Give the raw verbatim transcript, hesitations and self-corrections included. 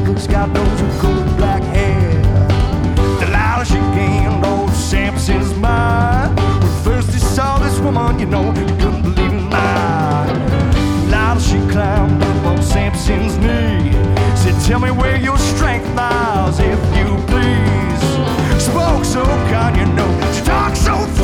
looks got those gold black hair. Delilah, she gained old Samson's mind. When first he saw this woman, you know, he couldn't believe his mind. Delilah, she climbed up on Samson's knee. Said, tell me where your strength lies, if you please. Spoke so kind, you know, she talked so fast.